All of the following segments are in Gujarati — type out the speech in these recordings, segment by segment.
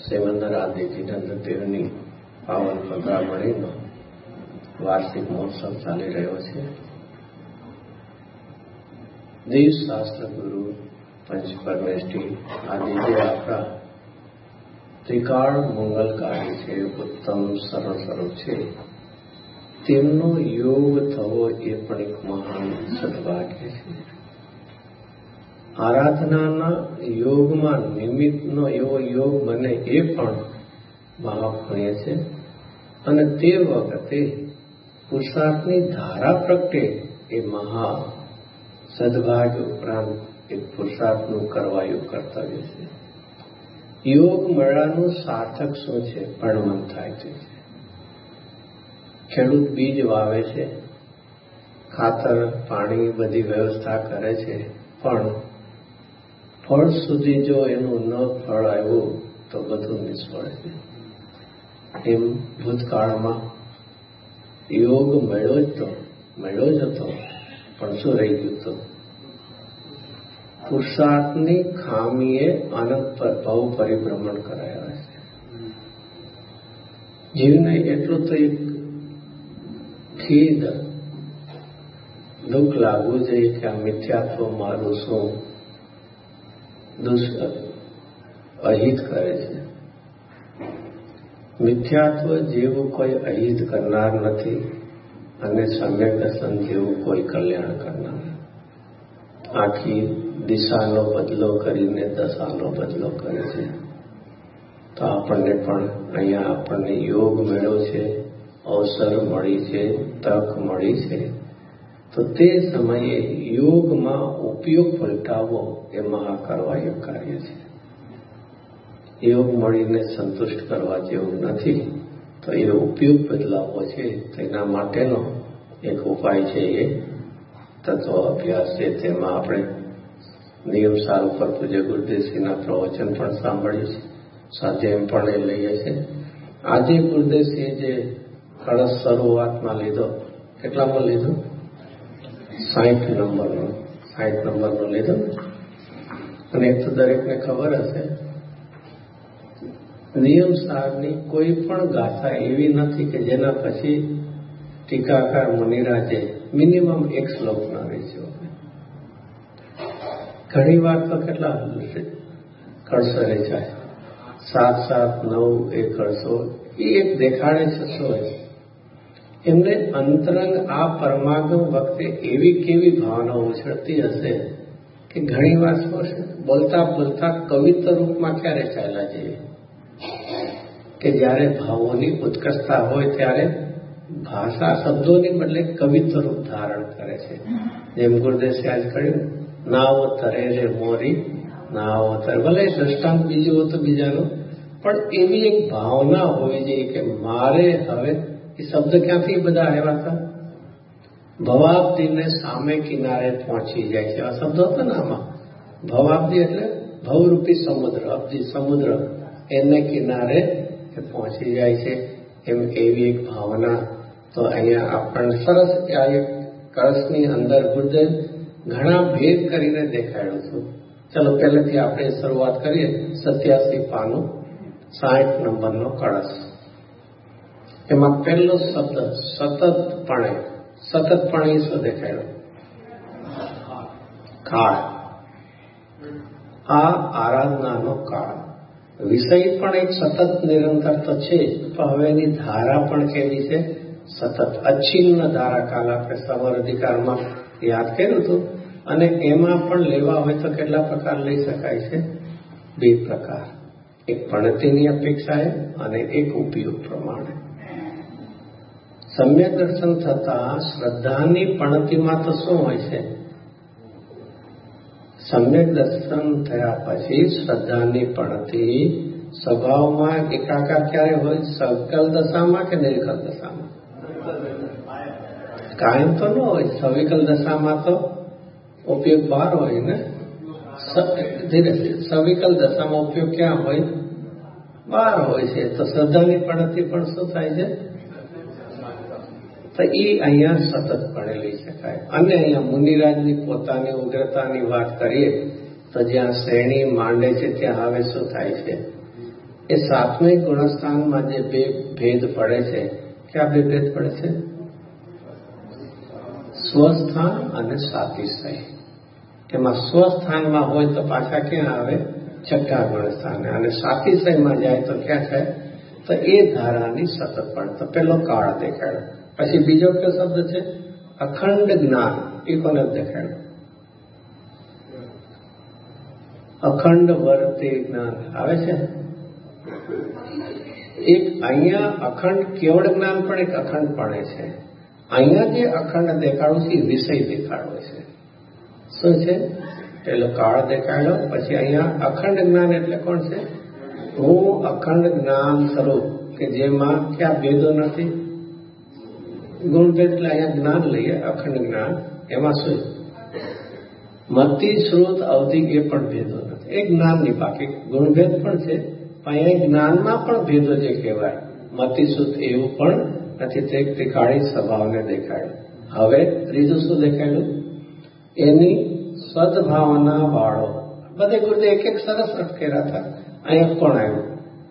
સેવંદરાદિજીનંદ દેવની પાવન પધરામણીનો વાર્ષિક મહોત્સવ ચાલી રહ્યો છે. દેવ શાસ્ત્ર ગુરુ પંચ પરમેષ્ઠી આદિ જે આપણા ત્રિકાળ મંગલકારી છે, ઉત્તમ સરળ સ્વરૂપ છે, તેમનો યોગ થવો એ પણ એક મહાન સદભાગ્ય છે. આરાધનાના યોગમાં નિમિત્તનો એવો યોગ બને એ પણ મહાપુણ્ય છે. અને તે વખતે પુરુષાર્થની ધારા પ્રગટે એ મહા સદભાગ્ય ઉપરાંત એક પુરુષાર્થનું કરવાયું કર્તવ્ય છે. યોગ મળવાનું સાર્થક શું છે? પરમન થાય છે. ખેડૂત બીજ વાવે છે, ખાતર પાણી બધી વ્યવસ્થા કરે છે, પણ ફળ સુધી જો એનું ન ફળ આવ્યું તો બધું નિષ્ફળ છે. એમ ભૂતકાળમાં યોગ મળ્યો જ હતો, પણ શું રહી ગયું હતું? પુરુષાર્થની ખામીએ અનંત ભવ પરિભ્રમણ કરાયા છે. જીવને એટલું તો એક ખેદ દુઃખ લાગવું જોઈએ કે આ મિથ્યાત્વ મારું શું અહિત કરે છે. મિથ્યાત્વ જેવું કોઈ અહિત કરનાર નથી અને સમ્યક દર્શન જેવું કોઈ કલ્યાણ કરનાર. આખી દિશાનો બદલો કરીને દશાનો બદલો કરે છે. તો આપણને પણ અહીંયા આપણને યોગ મળ્યો છે, અવસર મળી છે, તક મળી છે, તો તે સમયે યોગમાં ઉપયોગ પલટાવવો એ મહાકરવાયું કાર્ય છે. યોગ મળીને સંતુષ્ટ કરવા જેવું નથી, તો એ ઉપયોગ બદલાવવો છે. તેના માટેનો એક ઉપાય છે એ તત્વ અભ્યાસ છે. તેમાં આપણે નિયમ સાર ઉપર પૂજ્ય ગુરુદેવશ્રીના પ્રવચન પણ સાંભળ્યું છે, સ્વાધ્યાય પણ એ લઈએ છીએ. આજે ગુરુદેવશ્રીએ જે કળશ શરૂઆતમાં લીધો, કેટલામાં લીધો? 60 નંબરનો લીધો. અને એક તો દરેકને ખબર હશે, નિયમ સારની કોઈ પણ ગાથા એવી નથી કે જેના પછી ટીકાકાર મુનિરાજે મિનિમમ એક શ્લોક ના વેચ્યો. ઘણી વાર તો કેટલા કળશો રેચાય, 7, 9 એ કળશો, એ એક દેખાડે 600. એમને અંતરંગ આ પરમાગમ વખતે એવી કેવી ભાવના ઉછળતી હશે કે ઘણી વાર શું છે, બોલતા બોલતા કવિત્વ રૂપમાં ક્યારે ચાલ્યા જઈએ કે જ્યારે ભાવોની ઉત્કર્ષતા હોય ત્યારે ભાષા શબ્દોની બદલે કવિત્વ રૂપ ધારણ કરે છે. જેમ ગુરુદેશે આજ કહ્યું, નાવો તરે રે મોરી, નાવો તરે. ભલે દ્રષ્ટાંત બીજું હતું બીજાનું, પણ એવી એક ભાવના હોવી જોઈએ કે મારે હવે એ શબ્દ ક્યાંથી બધા આવ્યા હતા? ભવાબ્દીને સામે કિનારે પહોંચી જાય છે. આ શબ્દ હતો ને આમાં. ભવાબ્દી એટલે ભવરૂપી સમુદ્ર, અબ્દી સમુદ્ર, એને કિનારે પહોંચી જાય છે. એમ એવી એક ભાવના તો અહીંયા આપણને સરસ આ એક કળશની અંદર ગુરુદેવ ઘણા ભેદ કરીને દેખાડ્યું હતું. ચલો પહેલેથી આપણે શરૂઆત કરીએ. 87 પાનું 60 નંબરનો કળશ. એમાં પહેલો શબ્દ સતતપણે શું દેખાડ્યો? કાળ. આ આરાધનાનો કાળ. વિષય પણ એક સતત નિરંતર તો છે, પણ હવે એની ધારા પણ કેવી છે? સતત અચ્છિન્ન ધારા. કાલ આપણે સવર અધિકારમાં યાદ કર્યું હતું. અને એમાં પણ લેવા હોય તો કેટલા પ્રકાર લઈ શકાય છે? 2 પ્રકાર. એક પણતિની અપેક્ષાએ અને એક ઉપયોગ પ્રમાણે. સમ્યક દર્શન થતા શ્રદ્ધાની પણતિમાં તો શું હોય છે? સમ્યક દર્શન થયા પછી શ્રદ્ધાની પણતિ સ્વભાવમાં એકાકાર ક્યારે હોય? સવિકલ દશામાં કે નિર્વિકલ દશામાં? કાયમ તો ન હોય. સવિકલ દશામાં તો ઉપયોગ બહાર હોય ને. સવિકલ દશામાં ઉપયોગ ક્યાં હોય? બહાર હોય છે. તો શ્રદ્ધાની પણતિ પણ શું થાય છે? તો એ અહીંયા સતતપણે લઈ શકાય. અને અહીંયા મુનિરાજની પોતાની ઉગ્રતાની વાત કરીએ તો જ્યાં શ્રેણી માંડે છે ત્યાં હવે શું થાય છે? એ સાત્વિક ગુણસ્થાનમાં જે બે ભેદ પડે છે, ક્યાં બે ભેદ પડે છે? સ્વસ્થાન અને સાતિશય. એમાં સ્વસ્થાનમાં હોય તો પાછા ક્યાં આવે? છઠ્ઠા ગુણસ્થાને. અને સાતિશયમાં જાય તો ક્યાં થાય? તો એ ધારાની સતત પણ. તો પેલો કાળ દેખાડ્યો. પછી બીજો કયો શબ્દ છે? અખંડ જ્ઞાન. એ કોને દેખાડ્યો? અખંડ વર્તે જ્ઞાન આવે છે. એક અહીંયા અખંડ કેવળ જ્ઞાન પણ એક અખંડ પડે છે. અહીંયા જે અખંડ દેખાડો છે એ વિષય દેખાડો છે. શું છે? પેલો કાળ દેખાડ્યો. પછી અહીંયા અખંડ જ્ઞાન એટલે કોણ છે? હું અખંડ જ્ઞાન સ્વરૂપ, કે જેમાં ક્યાં ભેદો નથી. ગુણભેદ એટલે અહીંયા જ્ઞાન લઈએ, અખંડ જ્ઞાન. એમાં શું? મતિ, શ્રુત, અવધિક એ પણ ભેદો નથી. એ જ્ઞાનની બાકી ગુણભેદ પણ છે. અહીંયા જ્ઞાનમાં પણ ભેદો જે કહેવાય મતિ, શ્રુત એવું પણ નથી. તે ત્રિકાળી સ્વભાવને દેખાડ્યું. હવે ત્રીજું શું દેખાડ્યું? એની સદભાવના વાળો. બધે ગુરુદેવ એક એક સરસ અર્થ કર્યા હતા. અહીંયા કોણ આવ્યું?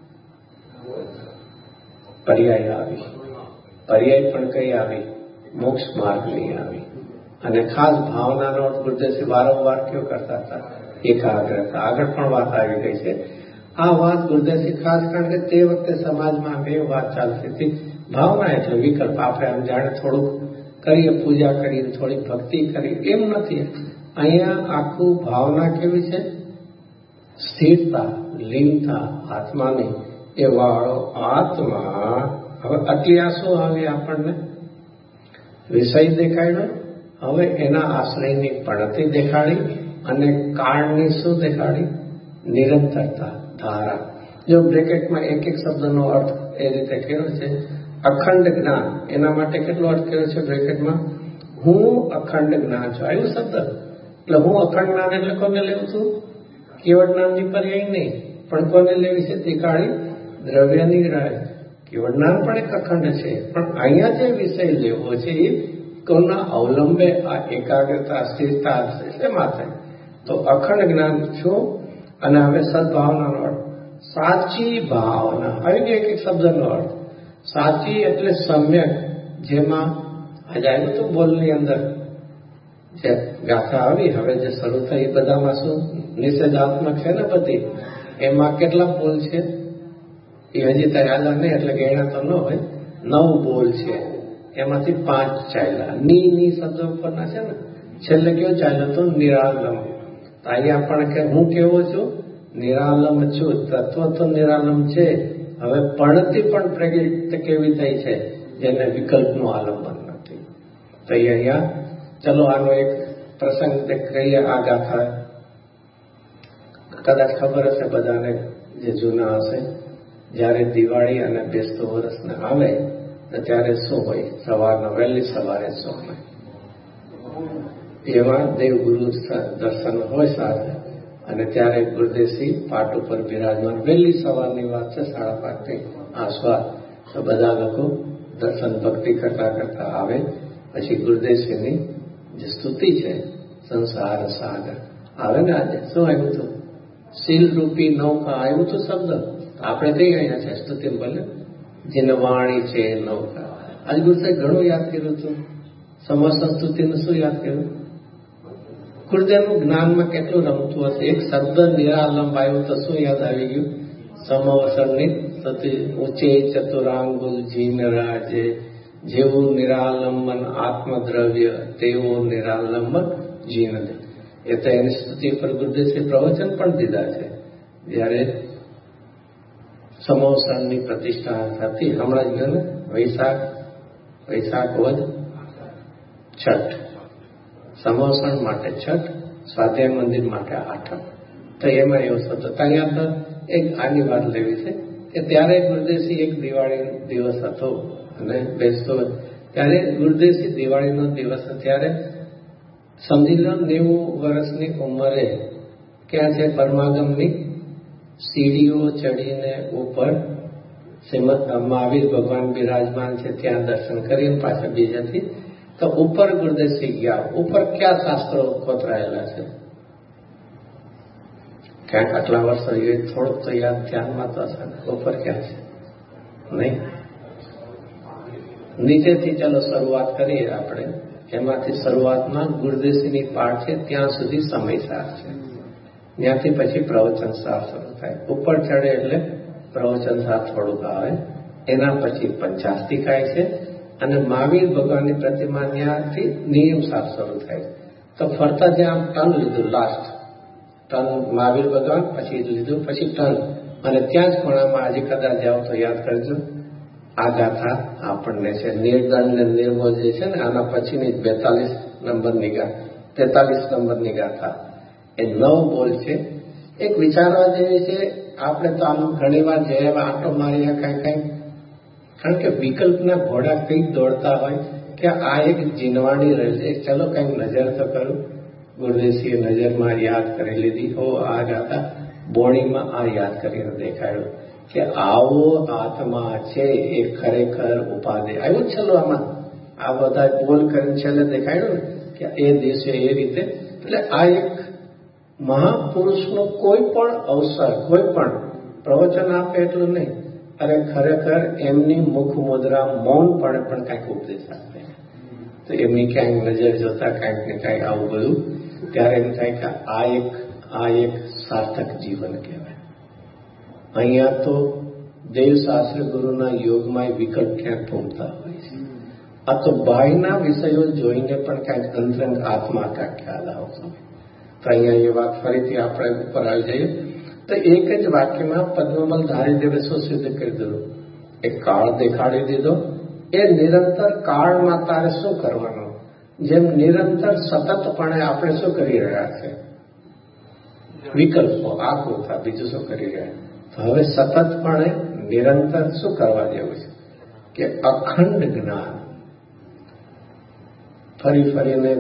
પર્યાય આવી. પર્યાય પણ કઈ આવી? મોક્ષ માર્ગની આવી. અને ખાસ ભાવનાનો અર્થ ગુરુદેવજી વારંવાર કયો કરતા હતા? એકાગ્રતા. આગળ પણ વાત આવી ગઈ છે. આ વાત ગુરુદેવજી ખાસ, કારણ કે તે વખતે સમાજમાં બે વાત ચાલતી હતી. ભાવના એટલે વિકલ્પ. આપણે આમ જાણે થોડુંક કરીએ, પૂજા કરીએ, થોડીક ભક્તિ કરીએ, એમ નથી. અહીંયા આખું ભાવના કેવી છે? સ્થિરતા, લીનતા આત્માની. એ વાળો આત્મા. હવે અત્યાર શું આવે આપણને? વિષય દેખાડ્યો. હવે એના આશ્રયની પણતિ દેખાડી. અને કાળની શું દેખાડી? નિરંતરતા, ધારા. જો બ્રેકેટમાં એક એક શબ્દનો અર્થ એ રીતે કર્યો છે. અખંડ જ્ઞાન, એના માટે કેટલો અર્થ કર્યો છે બ્રેકેટમાં? હું અખંડ જ્ઞાન છું. આવ્યું શબ્દ. એટલે હું અખંડ જ્ઞાન એટલે કોને લેવું છું? કેવળ જ્ઞાનની પર્યાય નહીં, પણ કોને લેવી છે? ત્રિકાળી દ્રવ્યની રાહ. કેવળ જ્ઞાન પણ એક અખંડ છે. પણ અહીંયા જે વિષય લેવો છે એ કોના અવલંબે? આ એકાગ્રતા, સ્થિરતા શેમાં થાય? તો અખંડ જ્ઞાન છું. અને હવે સદભાવનાનો અર્થ સાચી ભાવના. આવી ગયો એક એક શબ્દનો અર્થ. સાચી એટલે સમ્યક. જેમાં આજે આવ્યું તો બોલની અંદર જે ગાથા આવી, હવે જે શરૂ થઈ, બધામાં શું નિષેધાત્મક છે ને બધી. એમાં કેટલા બોલ છે એ હજી તો યાદ નહીં, એટલે ગણ્યા તો ન હોય. 9 બોલ છે. એમાંથી 5 ચાલ્યા. ની શબ્દ ઉપરના છે ને. છેલ્લે કેવું ચાલ્યો તો? નિરાલમ. અહીંયા પણ કે હું કેવો છું? નિરાલમ છું. તત્વ તો નિરાલમ છે. હવે પણતિ પણ પ્રગટ કેવી થઈ છે? જેને વિકલ્પનું આલંબન નથી. તો અહીંયા ચલો આનો એક પ્રસંગ કહીએ. આ ગાથા કદાચ ખબર હશે બધાને, જે જૂના હશે. જ્યારે દિવાળી અને બેસતો વર્ષને આવે ત્યારે શું હોય? સવારના વહેલી સવારે શું હોય? એવા દેવગુરુ દર્શન હોય સાથે. અને ત્યારે ગુરુદેવજી પાટ ઉપર બિરાજમાન. વહેલી સવારની વાત છે, 5:30 આસપાસ. તો બધા લોકો દર્શન ભક્તિ કરતા કરતા આવે. પછી ગુરુદેવજીની જે સ્તુતિ છે, સંસાર સાગર આવે ને. આજે શું આવ્યું હતું? શીલ રૂપી નૌકા આવ્યું હતું શબ્દ. આપણે કઈ અહીંયા છે સ્તુતિ બોલે, જેને વાણી છે નૌકા. આજ ગુરુસાહેબ ઘણું યાદ કર્યું હતું. સમસ્ત સ્તુતિનું શું યાદ કર્યું? ગુરુદેવનું જ્ઞાનમાં કેટલું રમતું હશે. એક શબ્દ નિરાલંબ આવ્યું તો શું યાદ આવી ગયું? સમવસરની સ્તુતિ. ઊંચે ચતુરાંગુલ જીન રાજે, જેવું નિરાલંબન આત્મદ્રવ્ય તેવું નિરાલંબન જીન. એ તો એની સ્તુતિ પર ગુરુદેવજી પ્રવચન પણ દીધા છે. જ્યારે સમવસરની પ્રતિષ્ઠા થતી, હમણાં જ ગયો વૈશાખ વદ છઠ. સમવસણ માટે છઠ, સ્વાધ્યાય મંદિર માટે આઠમ. તો એમાં એવો શબ્દ. ત્યાં તો એક આની વાત લેવી છે કે ત્યારે ગુરુદેવજી એક દિવાળી દિવસ હતો અને બેસતો. ત્યારે ગુરુદેવજી દિવાળીનો દિવસ ત્યારે સમજી લો 90 વર્ષની ઉંમરે ક્યાં છે? પરમાગમની સીડીઓ ચડીને ઉપર શ્રીમદ મહાવીર ભગવાન બિરાજમાન છે, ત્યાં દર્શન કરીને પાછા બીજાથી તો ઉપર ગુરુદેવજી ગયા. ઉપર ક્યાં શાસ્ત્રો કોતરાયેલા છે? ક્યાંક આટલા વર્ષ રહીએ થોડુંક તો યાદ ધ્યાનમાં તો હશે ને, ઉપર ક્યાં છે નહીં. નીચેથી ચાલો શરૂઆત કરીએ આપણે. એમાંથી શરૂઆતમાં ગુરુદેવજીની પાઠ છે ત્યાં સુધી સમયસાર છે, ત્યાંથી પછી પ્રવચન સાર શરૂ થાય. ઉપર ચડે એટલે પ્રવચન સાર થોડુંક આવે, એના પછી પંચાસ્તિકાય છે અને મહાવીર ભગવાનની પ્રતિમા ત્યાંથી નિયમ સાર શરૂ થાય. તો ફરતા જ્યાં ટર્ન લીધું, લાસ્ટ ટર્ન મહાવીર ભગવાન, પછી લીધું, પછી ટર્ન, અને ત્યાં જ ખૂણામાં આજે કદાચ જાઓ તો યાદ કરજો આ ગાથા આપણને છે. નિર્દંડ ને નિર્મો જે છે ને, આના પછીની 43 નંબરની ગાથા, એ 9 બોલ છે. એક વિચારવા જેવી છે. આપણે તો આમ ઘણી વાર જઈએ આંટો મારીએ કાંઈ, કારણ કે વિકલ્પના ઘોડા કંઈક દોડતા હોય કે આ એક જીનવાણી રહે છે, ચલો કંઈક નજર તો કરું. ગુરુદેવજીએ નજરમાં યાદ કરી લીધી. હો આ ગાથા બોણીમાં આ યાદ કરીને દેખાડ્યું કે આવો આત્મા છે એ ખરેખર ઉપાધિ આવ્યું. ચલો આમાં આ બધા બોલ કરીને છેલ્લે દેખાડ્યું ને કે એ દિવસે એ રીતે. એટલે આ એક મહાપુરુષનો કોઈ પણ અવસર, કોઈ પણ પ્રવચન આપે એટલું નહીં, અરે ખરેખર એમની મુખ મુદ્રા મૌનપણે પણ કાંઈક ઉપદેશ આપે. તો એમની ક્યાંક નજર જોતા કાંઈક ને કાંઈક આવું બધું, ત્યારે એમ થાય કે આ એક સાર્થક જીવન કહેવાય. અહીંયા તો દેવશાસ્ત્ર ગુરુના યોગમાં વિકલ્પ ક્યાંક ભૂમતા હોય છે. આ તો બાહ્યના વિષયો જોઈને પણ કાંઈક અંતરંગ આત્મા કાંઈક ખ્યાલ આવતો હોય. તો અહીંયા એ વાત ફરીથી આપણે ઉપર આવી જઈએ તો એક જ વાક્યમાં પદ્મમલ ધારીદેવે શું સિદ્ધ કરી દીધું? એક કાળ દેખાડી દીધો. એ નિરંતર કાળમાં તારે શું કરવાનું? જેમ નિરંતર સતતપણે આપણે શું કરી રહ્યા છે? વિકલ્પો આકૃતા, બીજું શું કરી રહ્યા? તો હવે સતતપણે નિરંતર શું કરવા જેવું છે કે અખંડ જ્ઞાન. ફરીને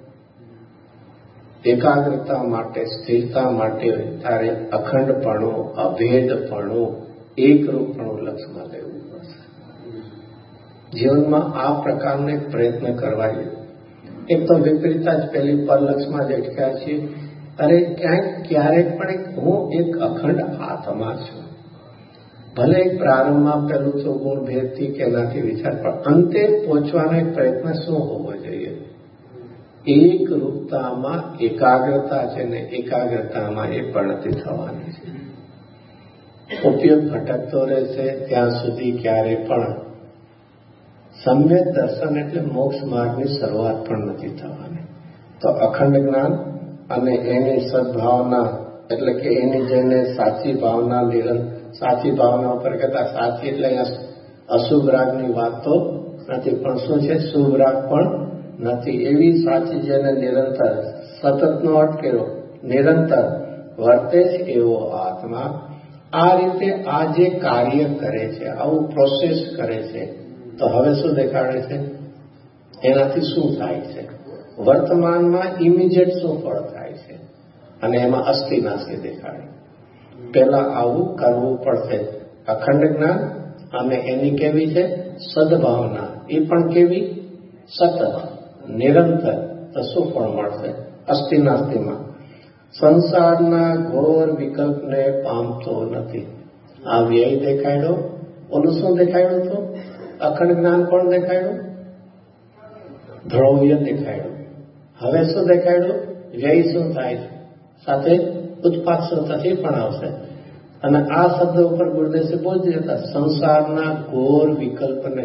એકાગ્રતા માટે, સ્થિરતા માટે તારે અખંડપણું, અભેદપણું, એકરૂપપણું લક્ષ્યમાં લેવું પડશે. જીવનમાં આ પ્રકારનો પ્રયત્ન કરવા જોઈએ. એક તો વિપરીતા જ પેલી પરલક્ષમાં જ અટક્યા છીએ. અરે ક્યારેક પણ હું એક અખંડ આત્મા છું. ભલે એક પ્રારંભમાં પેલું તો ગુણ ભેદથી કે એનાથી વિચાર, પણ અંતે પહોંચવાનો એક પ્રયત્ન શું હોવો જોઈએ? એક રૂપતામાં એકાગ્રતા છે ને એકાગ્રતામાં એ પ્રણતિ થવાની છે. ઉપયોગ ભટકતો રહેશે ત્યાં સુધી ક્યારે પણ સમ્યક દર્શન એટલે મોક્ષ માર્ગની શરૂઆત પણ નથી થવાની. તો અખંડ જ્ઞાન અને એની સદભાવના, એટલે કે એની જેને સાચી ભાવના, સાચી ભાવના ઉપર કહેતા, સાચી એટલે અશુભ રાગની વાત તો નથી, પણ શું છે? શુભ રાગ પણ નથી. એવી સાચી જેને નિરંતર, સતતનો અર્થ કર્યો, નિરંતર વર્તે છે એવો આત્મા આ રીતે આ જે કાર્ય કરે છે, આવું પ્રોસેસ કરે છે, તો હવે શું દેખાડે છે? એનાથી શું થાય છે? વર્તમાનમાં ઇમિડિયેટ શું ફળ થાય છે? અને એમાં અસ્થિ નાસ્તિ દેખાડે. પહેલા આવું કરવું પડશે. અખંડ જ્ઞાન અને એની કેવી છે? સદભાવના. એ પણ કેવી? સતત, નિરંતર. તો શું ફળ મળશે? અસ્થિ નાસ્તિમાં સંસારના ઘોર વિકલ્પને પામતો નથી. આ વ્યય દેખાડ્યો. ઓલું શું દેખાડ્યું હતું? અખંડ જ્ઞાન કોણ દેખાડ્યું? ધ્રોવ્ય દેખાડ્યું. હવે શું દેખાડ્યું? વ્યય શું થાય છે? સાથે ઉત્પાદ શું થશે પણ આવશે. અને આ શબ્દ ઉપર ગુરુદેવજી બોલી હતા, સંસારના ઘોર વિકલ્પને.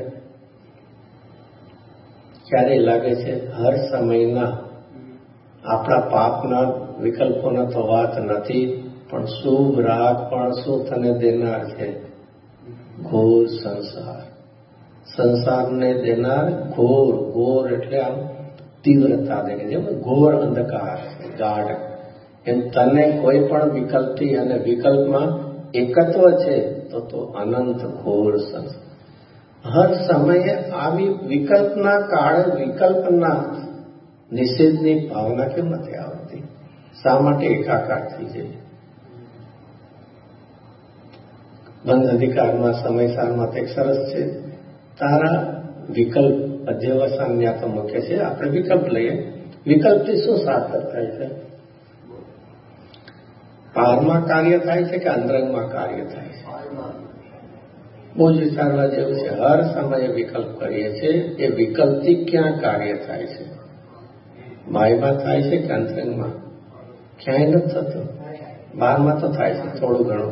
ક્યારે લાગે છે? હર સમયના આપણા પાપના વિકલ્પોના તો વાત નથી, પણ શુભ રાગ પણ શું તને દેનાર છે? ઘોર સંસાર. સંસારને દેનાર ઘોર એટલે આમ તીવ્રતા દે, જેમ ઘોર અંધકાર, ગાઢ. એમ તને કોઈ પણ વિકલ્પથી, અને વિકલ્પમાં એકત્વ છે તો અનંત ઘોર સંસાર. હર સમયે આવી વિકલ્પના કાળે વિકલ્પના નિષેધની ભાવના કેમ નથી આવતી? શા માટે એકાકાર થઈ જાય? બંધ અધિકારમાં સમયસારમાં એક સરસ છે, તારા વિકલ્પ અધ્યવસાન ત્યાં તો મુખ્ય છે. આપણે વિકલ્પ લઈએ. વિકલ્પથી શું સાર્થક થાય છે? બહારમાં કાર્ય થાય છે કે અંતરંગમાં કાર્ય થાય છે? બહુ જ વિચારવા જેવું છે. હર સમયે વિકલ્પ કરીએ છીએ, એ વિકલ્પથી ક્યાં કાર્ય થાય છે? બાહ્યમાં થાય છે કે અંતરંગમાં? ક્યાંય નથી થતું. બહારમાં તો થાય છે થોડું ઘણું.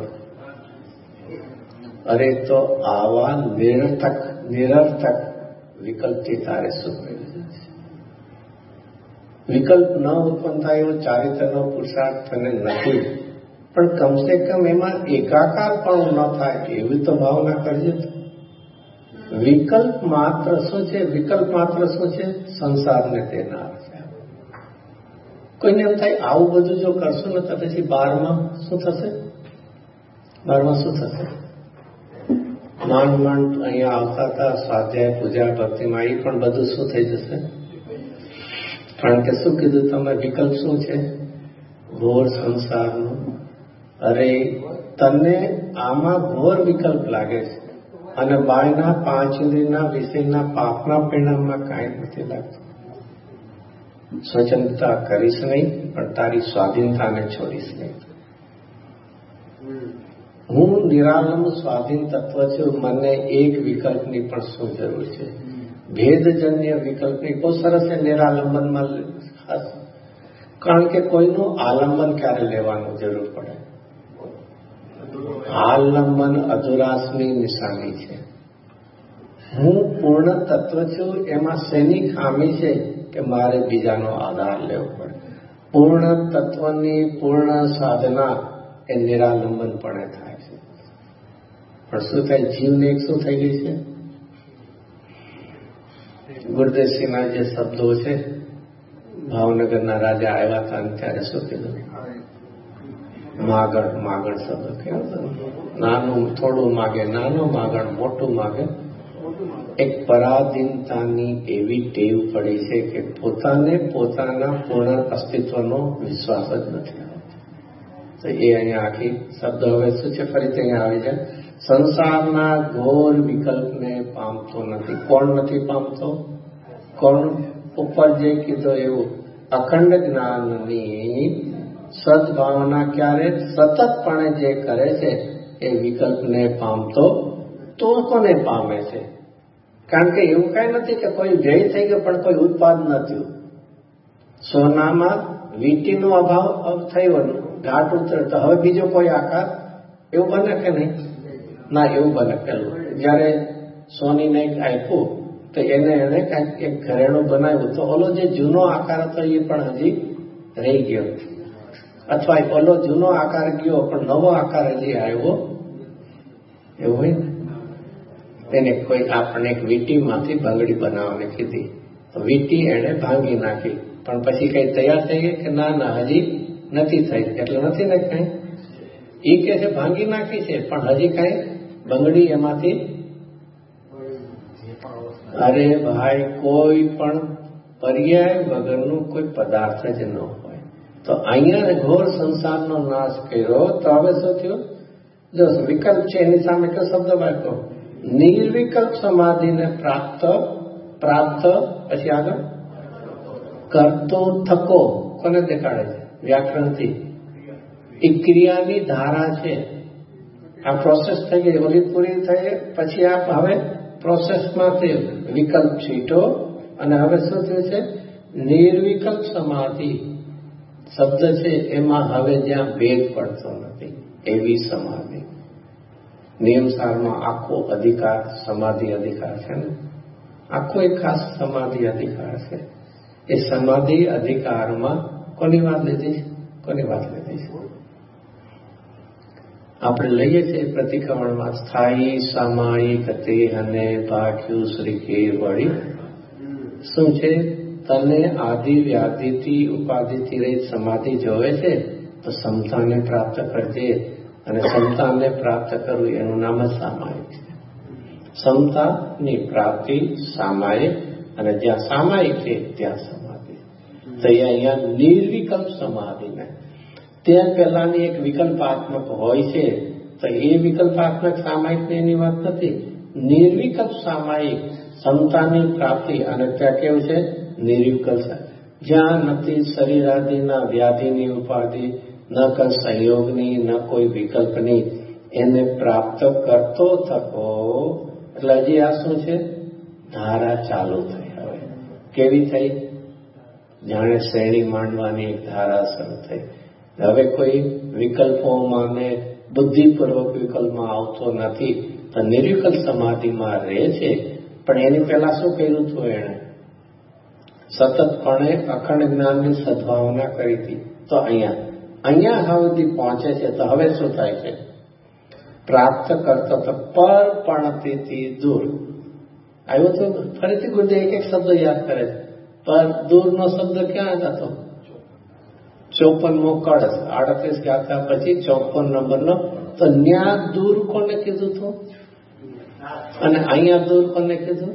અરે તો આવા નિરર્થક વિકલ્પથી તારે શું પ્રયોજન છે? વિકલ્પ ન ઉત્પન્ન થાય એવો ચારિત્રનો પુરુષાર્થ તને નથી, પણ કમસે કમ એમાં એકાકાર પણ ન થાય એવી તો ભાવના કરજે. વિકલ્પ માત્ર શું છે? વિકલ્પ માત્ર શું છે? સંસારને દેનાર છે. કોઈને એમ થાય આવું બધું જો કરશું ને તો પછી બારમાં શું થશે? બારમાં શું થશે? માંડ અહીંયા આવતા હતા સ્વાધ્યાય પૂજા ભક્તિમાં, એ પણ બધું શું થઈ જશે? કારણ કે શું કીધું તમે? વિકલ્પ શું છે? ઘોર સંસારનું. અરે તને આમાં ઘોર વિકલ્પ લાગે છે, અને બાળના 5 ઇન્દ્રિયના વિષયના પાપના પરિણામમાં કાંઈ નથી લાગતું. સ્વતંત્રતા કરીશ નહીં, પણ તારી સ્વાધીનતાને છોડીશ નહીં. હું નિરાલંબ સ્વાધીન તત્વ છું, મને એક વિકલ્પની પણ શું જરૂર છે? ભેદજન્ય વિકલ્પની. બહુ સરસ છે નિરાલંબનમાં. કારણ કે કોઈનું આલંબન ક્યારે લેવાનું જરૂર પડે? આલંબન અધુરાશની નિશાની છે. હું પૂર્ણ તત્વ છું, એમાં શેની ખામી છે કે મારે બીજાનો આધાર લેવો પડે? પૂર્ણ તત્વની પૂર્ણ સાધના એ નિરાલંબનપણે થાય છે. પણ શું થાય? જીવને એક શું થઈ ગઈ છે? ગુરદેવસિંહના જે શબ્દો છે, ભાવનગરના રાજા આવ્યા હતા ત્યારે શું કીધું? માગણ શબ્દ કહેવાતો. નાનું થોડું માગે, નાનું માગણ મોટું માગે. એક પરાધીનતાની એવી ટેવ પડી છે કે પોતાને પોતાના પૂર્ણ અસ્તિત્વનો વિશ્વાસ જ નથી આવતો. તો એ અહીંયા આખી શબ્દ હવે શું છે? ફરીથી અહીંયા આવી જાય. સંસારના ઘોર વિકલ્પને પામતો નથી. કોણ નથી પામતો? કોણ? ઉપર જે કીધું એવું અખંડ જ્ઞાનની સદભાવના ક્યારે સતતપણે જે કરે છે એ વિકલ્પને પામતો તો કોને પામે છે? કારણ કે એવું કઈ નથી કે કોઈ વ્યય થઈ ગયો પણ કોઈ ઉત્પાદન ન થયું. સોનામાં વીંટીનો અભાવ થયો, ઘાટ ઉતરે તો હવે બીજો કોઈ આકાર એવું બને કે નહીં? ના, એવું બને. પેલું જયારે સોનીને આપ્યું તો એને કાંઈક એક ઘરેણું બનાવ્યું તો ઓલો જે જૂનો આકાર હતો એ પણ હજી રહી ગયો, અથવા ઓલો જૂનો આકાર ગયો પણ નવો આકાર હજી આવ્યો. એવું હોય ને? એને કોઈ આપણે એક વીંટીમાંથી બંગડી બનાવવાની કીધી તો વીંટી એને ભાંગી નાખી, પણ પછી કઈ તૈયાર થઈ ગઈ કે ના હજી નથી થઈ? એટલે નથી ને કઈ. એ કે છે ભાંગી નાખી છે પણ હજી કઈ બંગડી એમાંથી. અરે ભાઈ, કોઈ પણ પર્યાય વગરનું કોઈ પદાર્થ જ ન હોય. તો અહીંયા ઘોર સંસારનો નાશ કર્યો તો હવે શું થયું? જો વિકલ્પ છે એની સામે કયો શબ્દ વાપર્યો? નિર્વિકલ્પ સમાધિને પ્રાપ્ત પછી આગળ કરતો થકો. કોને દેખાડે છે? વ્યાકરણથી. એ ક્રિયાની ધારા છે. આ પ્રોસેસ થઈ ગઈ, ઓલી પૂરી થઈ, પછી આપ હવે પ્રોસેસમાંથી વિકલ્પ છીટો અને હવે શું થયું છે? નિર્વિકલ્પ સમાધિ શબ્દ છે એમાં હવે જ્યાં ભેદ પડતો નથી એવી સમાધિ. નિયમસારમાં આખો અધિકાર સમાધિ અધિકાર છે ને, આખો એક ખાસ સમાધિ અધિકાર છે. એ સમાધિ અધિકારમાં કોની વાત લીધી છે? કોની વાત લીધી છે? આપણે લઈએ છીએ પ્રતિક્રમણમાં સ્થાયી સામાયિક તે અને ભાગ્યું શ્રી કેવળી. શું છે? તને આદિ વ્યાધિથી ઉપાધિથી રહિત સમાધિ જોવે છે તો સમતાને પ્રાપ્ત કરજે, અને સમતાને પ્રાપ્ત કરવું એનું નામ જ સામાયિક છે. સમતાની પ્રાપ્તિ સામાયિક, અને જ્યાં સામાયિક છે ત્યાં સમાધિ. તો અહીંયા નિર્વિકલ્પ સમાધિને ત્યાં પહેલાની એક વિકલ્પાત્મક હોય છે, તો એ વિકલ્પાત્મક સામાયિકની એની વાત નથી. નિર્વિકલ્પ સામાયિક સમતાની પ્રાપ્તિ, અને ત્યાં કેવું છે? નિર્વિકલ્પ, જ્યાં નથી શરીરાદિના વ્યાધિની ઉપાધિ, ન કોઈ સંયોગની, ન કોઈ વિકલ્પની, એને પ્રાપ્ત કરતો થકો. એટલે હજી આ શું છે? ધારા ચાલુ થઈ. હવે કેવી થઈ? જાણે શ્રેણી માંડવાની એક ધારા શરૂ થઈ. હવે કોઈ વિકલ્પોમાં ને બુદ્ધિપૂર્વક વિકલ્પમાં આવતો નથી, તો નિર્વિકલ્પ સમાધિમાં રહે છે. પણ એની પહેલા શું કર્યું હતું? એણે સતતપણે અખંડ જ્ઞાનની સદભાવના કરી હતી. તો અહીંયા સુધી પહોંચે છે. તો હવે શું થાય છે? પ્રાપ્ત કરતો તો પરપણતિથી દૂર આવ્યું હતું. ફરીથી ગુરુદેવ એક શબ્દ યાદ કરે છે. પર દૂરનો શબ્દ ક્યાં હતો? 54મો કળશ 38 ગાથા પછી 54 નંબરનો. તો ન્યા દૂર કોને કીધું હતું? અને અહીંયા દૂર કોને કીધું?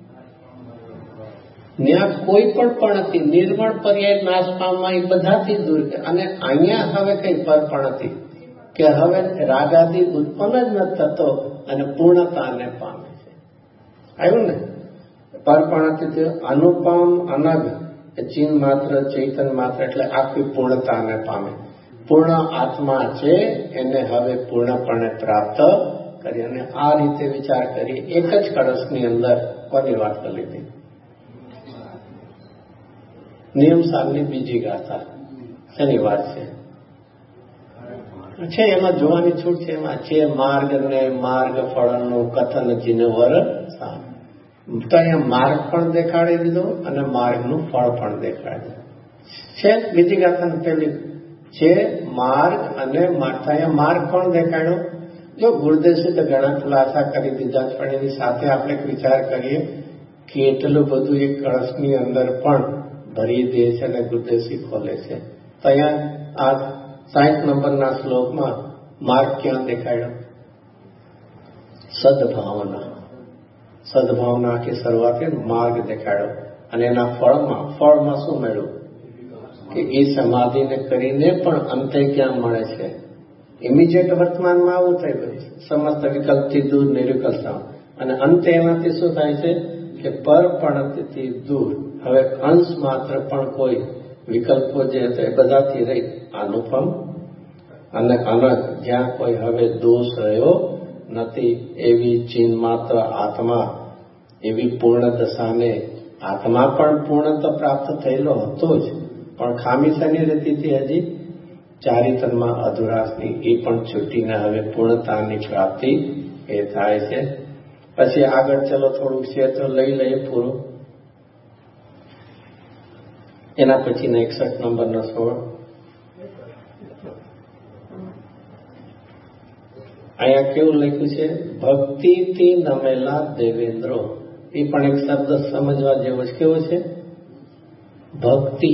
ન્યા કોઈ પણ હતી નિર્મળ પર્યાય નાશ પામવા એ બધાથી દૂર. અને અહીંયા હવે કઈ પરપણતી કે હવે રાગાદી ઉત્પન્ન જ નથી થતો અને પૂર્ણતાને પામે છે. આવ્યું ને? પરપણતી અનુપમ અનગ ચિહ્ન માત્ર ચૈતન માત્ર એટલે આખી પૂર્ણતાને પામે. પૂર્ણ આત્મા છે એને હવે પૂર્ણપણે પ્રાપ્ત કરી. અને આ રીતે વિચાર કરી એક જ કળશની અંદર કોની વાત કરી લીધી? નિયમ સારની બીજી ગાથા. શેની વાત છે? એમાં જોવાની છૂટ છે. એમાં છે માર્ગ ને માર્ગ ફળનું કથન જીનવર. તો અહીંયા માર્ગ પણ દેખાડી દીધો અને માર્ગનું ફળ પણ દેખાડી છે. બીજી ગાથા પેલી છે માર્ગ અને અહીંયા માર્ગ પણ દેખાડ્યો. જો ગુરુદેવજી તો ઘણા ખુલાસા કરી દીધા, પણ એની સાથે આપણે વિચાર કરીએ કે એટલું બધું એક કળશની અંદર પણ ભરી દે છે અને ગુરુદેવજી ખોલે છે. તો અહીંયા આ 60 નંબરના શ્લોકમાં માર્ગ ક્યાં દેખાડ્યો? સદભાવના. સદભાવના આખી શરૂઆત માર્ગ દેખાડ્યો. અને એના ફળમાં શું મળ્યું? કે એ સમાધિને કરીને પણ અંતે ક્યાં મળે છે? ઇમિડિયેટ વર્તમાનમાં આવું થઈ ગયું. સમસ્ત વિકલ્પથી દૂર નિર્વિકલ્પ. અને અંતે એમાંથી શું થાય છે? કે પરપણથી દૂર. હવે અંશ માત્ર પણ કોઈ વિકલ્પો જે હતા એ બધાથી રહી અનુપમ અને અનગ, જ્યાં કોઈ હવે દોષ રહ્યો નથી એવી ચિહ્ન માત્ર આત્મા, એવી પૂર્ણ દશાને આત્મા પણ પૂર્ણતા પ્રાપ્ત થયેલો હતો જ, પણ ખામી શેની રહેતી હજી? ચારિત્રમાં અધુરાશની. એ પણ છૂટીને હવે પૂર્ણતાની પ્રાપ્તિ એ થાય છે. પછી આગળ ચલો થોડુંક છે તો લઈ લઈએ પૂરું. એના પછીના 61 નંબરનો 16. અહીંયા કેવું લખ્યું છે? ભક્તિથી નમેલા દેવેન્દ્રો. એ પણ એક શબ્દ સમજવા જેવો છે. કેવો છે? ભક્તિ.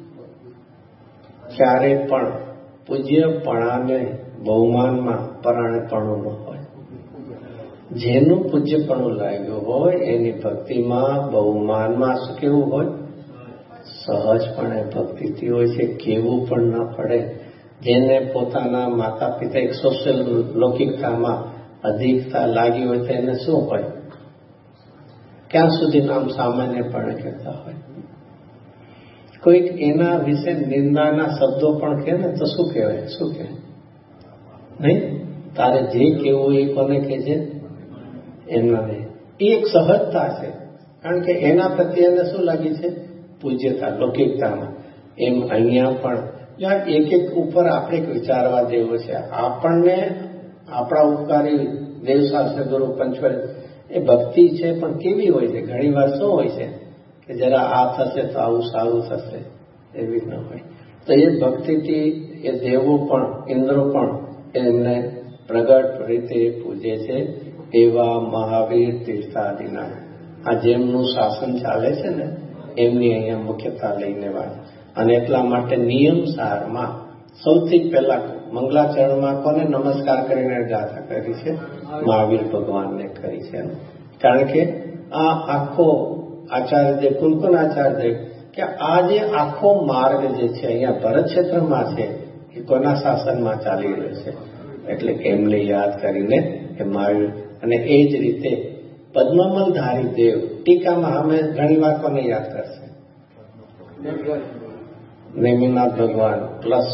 ક્યારે પણ પૂજ્યપણાને બહુમાનમાં પરાણપણું ન હોય. જેનું પૂજ્યપણું લાગ્યું હોય એની ભક્તિમાં બહુમાનમાં શું કેવું હોય? સહજપણે ભક્તિથી હોય છે. કેવું પણ ન પડે. જેને પોતાના માતા પિતા એક સોશિયલ લૌકિકતામાં અધિકતા લાગી હોય તો એને શું હોય? ક્યાં સુધી નામ સામાન્યપણે કહેતા હોય. કોઈક એના વિશે નિંદાના શબ્દો પણ કહે ને તો શું કહેવાય? શું કહે? નહીં, તારે જે કેવું એ કોને કહે છે? એમના નહીં. એ એક સહજતા છે. કારણ કે એના પ્રત્યે એને શું લાગી છે? પૂજ્યતા, લૌકિકતામાં. એમ અહીંયા પણ એક એક ઉપર આપણે વિચારવા જેવો છે. આપણને આપણા ઉપકારી દેવશાસ્ત્ર ગુરુ પંચવલ એ ભક્તિ છે, પણ કેવી હોય છે? ઘણી વાર શું હોય છે કે જરા આ થશે તો આવું સારું થશે, એવી ન હોય. તો એ ભક્તિથી એ દેવો પણ, ઇન્દ્રો પણ એમને પ્રગટ રીતે પૂજે છે. એવા મહાવીર તીર્થાદિના આ જેમનું શાસન ચાલે છે ને એમની અહીંયા મુખ્યતા લઈને વાત. અને એટલા માટે નિયમ સારમાં સૌથી પહેલા મંગલાચરણમાં કોને નમસ્કાર કરીને ગાથા કરી છે? મહાવીર ભગવાનને કરી છે. કારણ કે આ આખો આચાર્યદેવ, કુલકુલ આચાર્યદેવ, કે આ જે આખો માર્ગ જે છે અહીંયા ભરત ક્ષેત્રમાં છે એ કોના શાસનમાં ચાલી રહ્યો છે? એટલે એમને યાદ કરીને એ મહાવીર. અને એ જ રીતે પદ્મમલધારી દેવ ટીકામાં અમે ઘણી વાર કોને યાદ કરશે? નેમિનાથ ભગવાન પ્લસ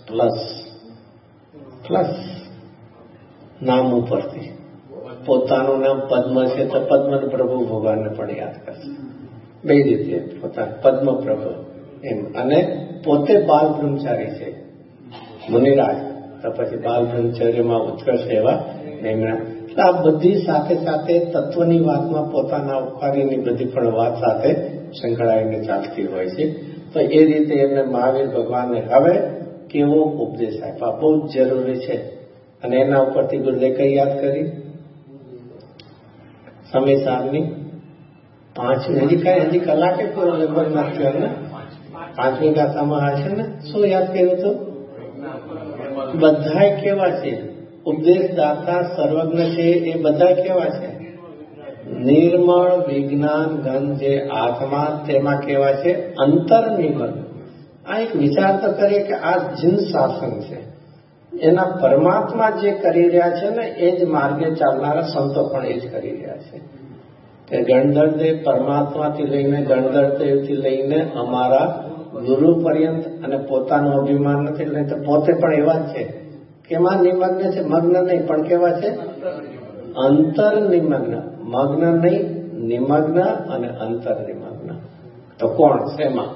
પ્લસ નામ ઉપરથી પોતાનું નામ પદ્મ છે તો પદ્મ પ્રભુ ભગવાનને પણ યાદ કરશે. બે રીતે પોતાનું પદ્મ પ્રભુ એમ, અને પોતે બાલ બ્રહ્મચારી છે મુનિરાજ, તો પછી બાલ બ્રહ્મચર્યમાં ઉત્કર્ષ એવા એમના. આ બધી સાથે સાથે તત્વની વાતમાં પોતાના ઉપકારીની બધી પણ વાત સાથે સંકળાઈને ચાલતી હોય છે. તો એ રીતે એમને મહાવીર ભગવાનને હવે કેવો ઉપદેશ આપ્યા બહુ જ જરૂરી છે. અને એના ઉપરથી ગુરુદેવ કઈ યાદ કરી? સમય સારની 5 હજી કલાકે પૂરો લગભગ નાખ્યો ને, 5મી ગાથામાં હશે ને. શું યાદ કર્યું હતું? બધા કેવા છે? ઉપદેશદાતા સર્વજ્ઞ છે એ બધા કેવા છે? નિર્મળ વિજ્ઞાન ઘન જે આત્મા તેમાં કેવા છે? અંતર્નિર્મળ. આ એક વિચાર તો કરીએ કે આ જીન શાસન છે, એના પરમાત્મા જે કરી રહ્યા છે ને એ જ માર્ગે ચાલનારા સંતો પણ એ જ કરી રહ્યા છે. કે ગણધરદેવ પરમાત્માથી લઈને ગણધરદેવથી લઈને અમારા ગુરુ પર્યંત, અને પોતાનું અભિમાન નથી લઈને તો પોતે પણ એવા જ છે. કેમાં નિમગ્ન છે? મગ્ન નહીં, પણ કેવા છે? અંતર નિમગ્ન. મગ્ન નહીં, નિમગ્ન અને અંતર નિમગ્ન. તો કોણ? શેમાં?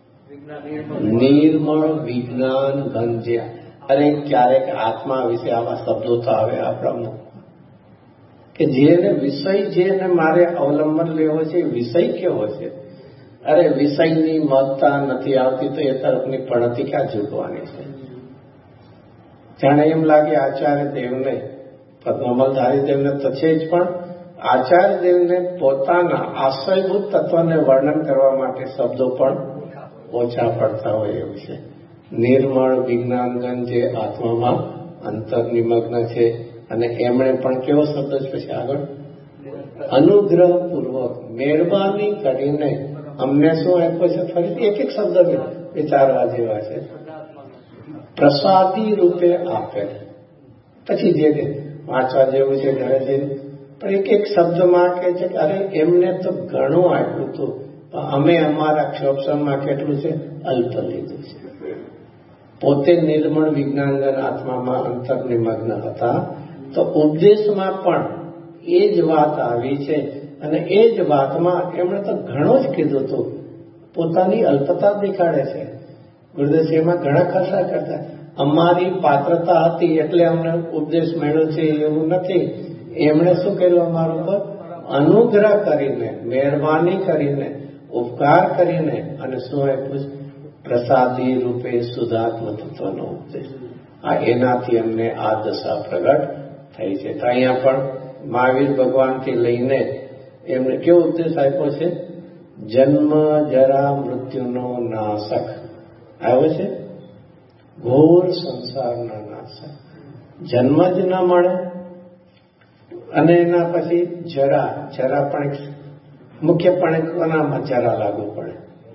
નિર્મળ વિજ્ઞાન ગંજ્યા. અરે ક્યારેક આત્મા વિશે આવા શબ્દો તો આવે આપણા કે જેને વિષય, જેને મારે અવલંબન લેવો છે વિષય કેવો છે? અરે વિષયની મહત્તા નથી આવતી તો એ તરફની પણતી ક્યાં ઝૂકવાની છે? જાણે એમ લાગે આચાર્ય દેવને, પદ્મમલધારી દેવને તો છે જ, પણ આચાર્ય દેવને પોતાના આશ્રયભૂત તત્વને વર્ણન કરવા માટે શબ્દો પણ ઓછા પડતા હોય એવું છે. નિર્મળ વિજ્ઞાનગન જે આત્મામાં અંતર્નિમગ્ન છે. અને એમણે પણ કેવો શબ્દ છે પછી આગળ? અનુગ્રહપૂર્વક મહેરબાની કરીને અમને શું આપ્યો છે? ફરીથી એક એક શબ્દ વિચારવા જેવા છે. પ્રસાદી રૂપે આપે. પછી જે વાંચવા જેવું છે ઘરે જઈને, પણ એક એક શબ્દમાં કહે છે કે અરે એમને તો ઘણું આપ્યું હતું, પણ અમે અમારા ક્ષોભમાં કેટલું છે? અલ્પ લીધું છે. પોતે નિર્મળ વિજ્ઞાનગન આત્મામાં અંતર્નિમગ્ન હતા, તો ઉપદેશમાં પણ એ જ વાત આવી છે. અને એ જ વાતમાં એમણે તો ઘણું જ કીધું હતું. પોતાની અલ્પતા દેખાડે છે. ગુરુદેવ એમાં ઘણા ખર્ચા કરતા. અમારી પાત્રતા હતી એટલે અમને ઉપદેશ મળ્યો છે એવું નથી. એમણે શું કર્યું? અમારું પર અનુગ્રહ કરીને, મહેરબાની કરીને, ઉપકાર કરીને, અને શું આપ્યું? પ્રસાદી રૂપે શુદ્ધાત્મ તત્વનો ઉપદેશ. આ એનાથી અમને આ દશા પ્રગટ થઈ છે. તો અહીંયા પણ મહાવીર ભગવાનથી લઈને એમને કેવો ઉપદેશ આપ્યો છે? જન્મ જરા મૃત્યુનો નાશક આવ્યો છે. ઘોર સંસારના નાશક. જન્મ જ ન મળે, અને એના પછી જરા પણ મુખ્યપણે કોનામાં જરા લાગુ પડે?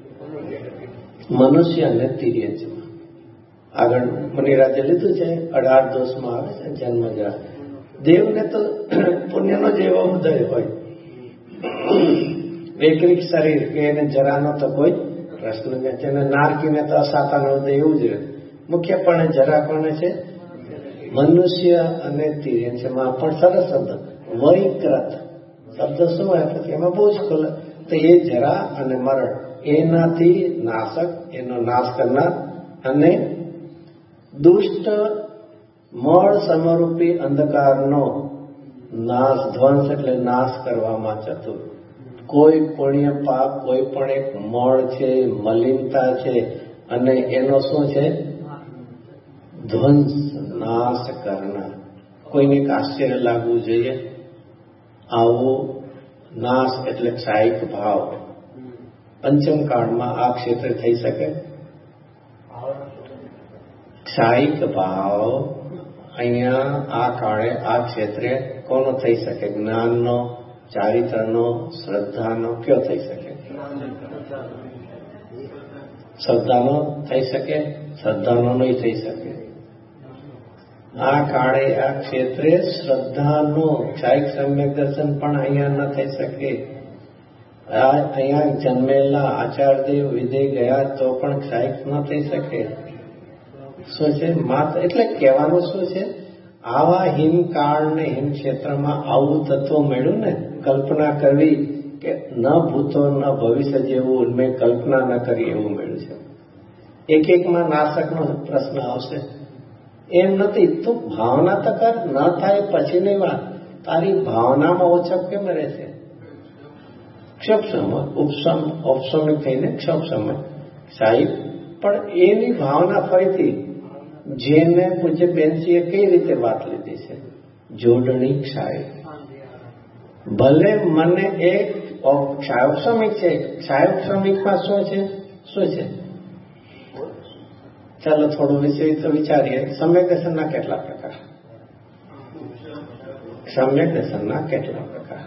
મનુષ્ય અને તિર્યજમાં. આગળ મુનિરાજે લીધું છે 18 દોષમાં આવે છે જન્મ જરા. દેવને તો પુણ્યનો જેવો ઉદય હોય, વૈકૃત શરીર કે એને જરાનો તો કોઈ પ્રશ્ન નથી. એને નારકીને તો અસાતાનો ઉદય એવું જ રહે. મુખ્યપણે જરા કોને છે? મનુષ્ય અને તિર્યજમાં. પણ સરસ શબ્દ વૈકૃત શબ્દ શું હોય પછી એમાં બહુ જ ખોલે. તો એ જરા અને મરણ એનાથી નાશક, એનો નાશ કરનાર, અને દુષ્ટ મળ સમરૂપી અંધકારનો નાશ, ધ્વંસ એટલે નાશ કરવામાં ચતુર. કોઈ પુણ્ય પાપ, કોઈ પણ એક મળ છે, મલિનતા છે, અને એનો શું છે? ધ્વંસ, નાશ કરનાર. કોઈને એક આશ્ચર્ય લાગવું જોઈએ. આવો નાશ એટલે ક્ષાયિક ભાવ પંચમ કાળમાં આ ક્ષેત્રે થઈ શકે? ક્ષાયિક ભાવ અહીંયા આ કાળે આ ક્ષેત્રે કોનો થઈ શકે? જ્ઞાનનો, ચારિત્રનો, શ્રદ્ધાનો. કયો થઈ શકે? શ્રદ્ધાનો થઈ શકે? શ્રદ્ધાનો નહીં થઈ શકે. આ કાળે આ ક્ષેત્રે શ્રદ્ધાનો ક્ષાયિક સમ્યક દર્શન પણ અહીંયા ન થઈ શકે. અહીંયા જન્મેલા આચાર્યદેવ વિદેહ ગયા તો પણ ક્ષાયિક ન થઈ શકે. શું છે? માત્ર એટલે કહેવાનું શું છે? આવા હિમકાળ ને હિમ ક્ષેત્રમાં આવું તત્વ મળ્યું ને, કલ્પના કરવી કે ન ભૂતો ન ભવિષ્ય જેવું મેં કલ્પના ન કરી એવું મળ્યું છે. એક એકમાં નાશકનો પ્રશ્ન આવશે. એમ નથી, તું ભાવના તો કર, ન થાય પછીની વાત. તારી ભાવનામાં ઓછપ કેમ રહેશે? ક્ષપ સમય ઔપસમિક થઈને ક્ષપ સમય સાહેબ, પણ એની ભાવના ફરીથી જેને પૂજ્ય બેનજીએ કઈ રીતે વાત લીધી છે, જોડણી ક્ષાય. ભલે મને એક ક્ષાયોપસમિક છે, ક્ષાયોપસમિકમાં શું છે? શું છે? ચાલો થોડું વિષય તો વિચારીએ. સમ્યક દર્શનના કેટલા પ્રકાર? સમ્યક દર્શનના કેટલા પ્રકાર?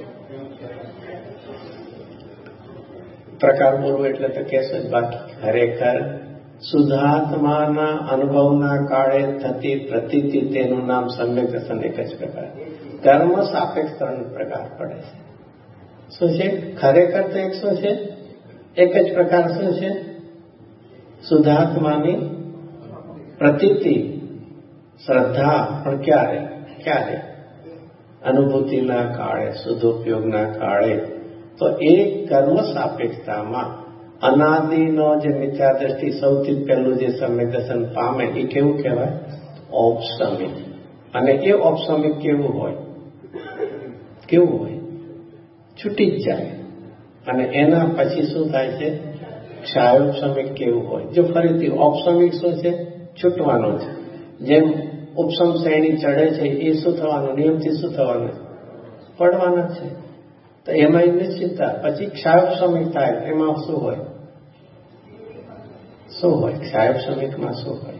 પ્રકાર બોલવું એટલે તો કહેશો જ, બાકી ખરેખર શુદ્ધાત્માના અનુભવના કાળે થતી પ્રતીતિ, તેનું નામ સમ્યક દર્શન એક જ પ્રકાર. કર્મ સાપેક્ષ 3 પ્રકાર પડે છે. શું છે? ખરેખર તો એક શું છે? એક જ પ્રકાર. શું છે? શુદ્ધાત્માની પ્રતીતિ, શ્રદ્ધા. પણ ક્યારે? ક્યારે? અનુભૂતિના કાળે, શુદ્ધોપયોગના કાળે. તો એ કર્મ સાપેક્ષતામાં અનાદિનો જે મિથ્યા દ્રષ્ટિ સૌથી પહેલું જે સમ્યક દર્શન પામે એ કેવું કહેવાય? ઔપસમિક. અને એ ઔપસમિક કેવું હોય? કેવું હોય? છૂટી જ જાય. અને એના પછી શું થાય છે? ક્ષાયોપસમિક કેવું હોય? જો ફરીથી ઔપસમિક શું છે? છૂટવાનો છે. જેમ ઉપસમ શ્રેણી ચડે છે એ શું થવાનું? નિયમથી શું થવાનું? પડવાના છે. તો એમાં નિશ્ચિતતા. પછી ક્ષાયોપસમિક થાય, એમાં શું હોય? શું હોય? ક્ષાયોપસમિકમાં શું હોય?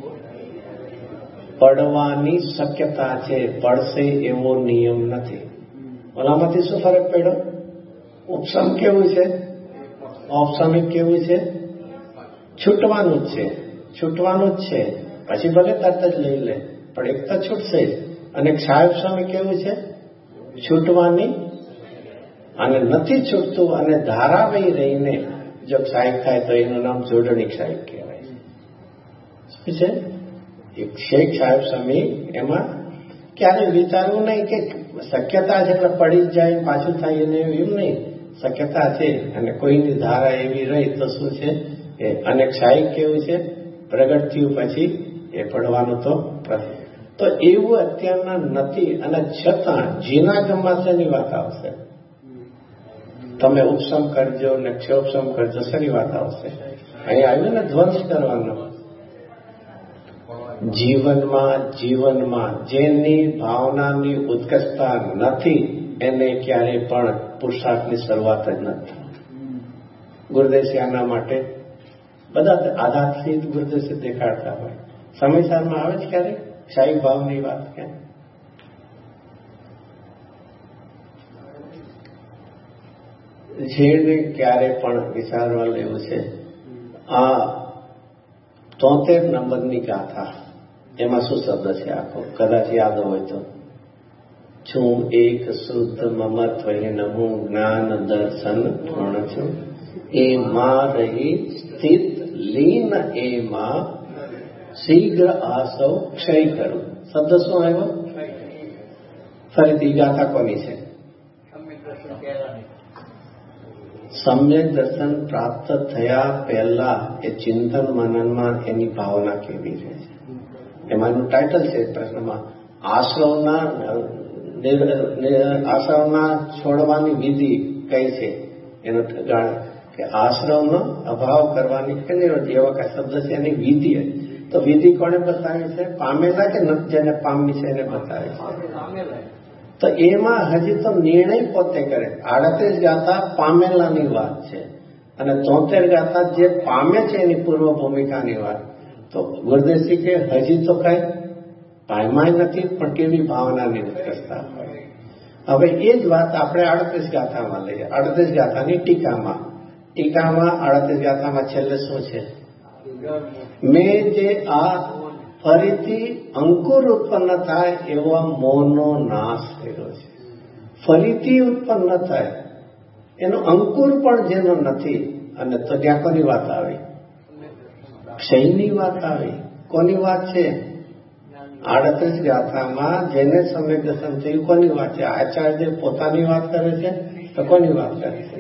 પડવાની શક્યતા છે, પડશે એવો નિયમ નથી. ઓલામાંથી શું ફરક પડ્યો? ઉપસમ કેવું છે? ઔપસમિક કેવું છે? છૂટવાનું જ છે. છૂટવાનું જ છે. પછી ભલે તરત જ લઈ લે, પણ એક તો છૂટશે જ. અને ક્ષાયોપસમિક કેવું છે? છૂટવાની, અને નથી છૂટતું અને ધારાવાહી રહીને જો ક્ષાયક થાય તો એનું નામ જોડણી ક્ષાયક કહેવાય. શું છે? એક છે ક્ષાયોપસમિક. એમાં ક્યારે વિચારવું નહીં કે શક્યતા છે એટલે પડી જ જાય પાછું થાય એને, એવું નહીં. શક્યતા છે અને કોઈની ધારા એવી રહી તો શું છે? અને ક્ષાયક કેવું છે? પ્રગટ થયું પછી એ પડવાનું તો એવું અત્યારના નથી. અને છતાં જીના ગમમાં શેની વાત આવશે? તમે ઉપસમ કરજો ને ક્ષોપસમ કરજો, શેની વાત આવશે? અહીં આવ્યું ને ધ્વંસ કરવાનો. જીવનમાં જેની ભાવનાની ઉત્કર્ષતા નથી એને ક્યારેય પણ પુરુષાર્થની શરૂઆત જ નથી. ગુરુદેવસિંહ આના માટે બધા આધારથી ગુરુદેવસિંહ દેખાડતા હોય. સમયસારમાં આવે છે ક્યારે શાહી ભાવની વાત? ક્યાં જેને ક્યારે પણ વિચારવા લેવું છે. આ 73 નંબરની ગાથા, એમાં શું શબ્દ છે આખો? કદાચ યાદ હોય તો. છું એક શુદ્ધ મમત્વહીન હું, જ્ઞાન દર્શન પૂર્ણ છું. એમાં રહી સ્થિત લીન, એમાં શીઘ્ર આસવ ક્ષય કરું. શબ્દ શું આવ્યો? ફરીથી ગાથા કોની છે? સમ્યક દર્શન પ્રાપ્ત થયા પહેલા એ ચિંતન મનનમાં એની ભાવના કેવી રહે છે? એમાંનું ટાઇટલ છે પ્રશ્નમાં, આશ્રવના છોડવાની વિધિ કઈ છે? એનો કે આશ્રવનો અભાવ કરવાની કે નિરોધ, એવા કઈ શબ્દ છે એની વિધિ. તો વિધિ કોને બતાવી છે? પામેલા કે જેને પામી છે એને બતાવે છે. તો એમાં હજી તો નિર્ણય પોતે કરે. 38 ગાથા પામેલાની વાત છે અને 73 ગાથા જે પામે છે એની પૂર્વ ભૂમિકાની વાત. તો ગુરુદેવસિંહ કે હજી તો કઈ પામ્યા નથી, પણ કેવી ભાવનાની ઉત્કર્ષતા હોય. હવે એ જ વાત આપણે 38 ગાથામાં લઈએ. 38 ગાથાની ટીકામાં 38 ગાથામાં છેલ્લે શું છે? મેં જે આ ફરીથી અંકુર ઉત્પન્ન થાય એવો મોહનો નાશ કર્યો છે. ફરીથી ઉત્પન્ન થાય એનો અંકુર પણ જેનો નથી. અને તો ત્યાં કોની વાત આવી? ક્ષયની વાત આવી. કોની વાત છે? 38 ગાથામાં જેને સમ્યક દર્શન થયું કોની વાત છે? આચાર્ય પોતાની વાત કરે છે તો કોની વાત કરે છે?